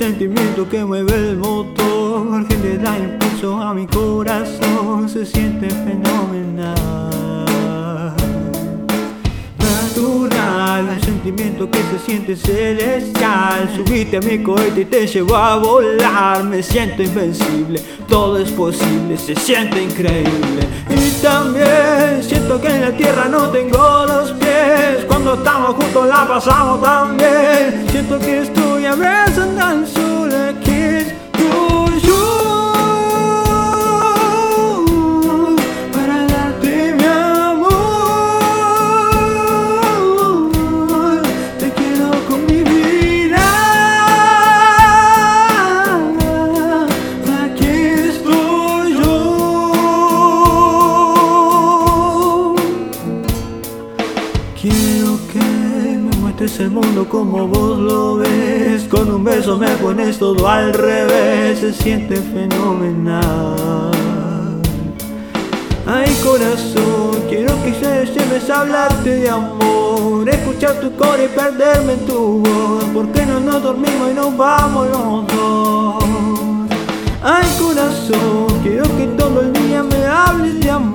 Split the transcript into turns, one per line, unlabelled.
sentimiento que mueve el motor, que le da impulso a mi corazón. Se siente fenomenal, natural, un sentimiento que se siente celestial. Subite a mi cohete y te llevo a volar. Me siento invencible, todo es posible, se siente increíble. Y también siento que en la tierra no tengo los pies. Cuando estamos juntos la pasamos tan bien. Siento que estoy a veces tan solo aquí tuyo, para darte mi amor. Te quiero con mi vida. Aquí estoy yo. Quiero que me muestres el mundo como vos lo ves. Con un beso me pones todo al revés. Se siente fenomenal. Ay, corazón, quiero que se lleves a hablarte de amor, escuchar tu coro y perderme en tu voz. ¿Por qué no nos dormimos y nos vamos los dos? Ay, corazón, quiero que todo el día me hables de amor.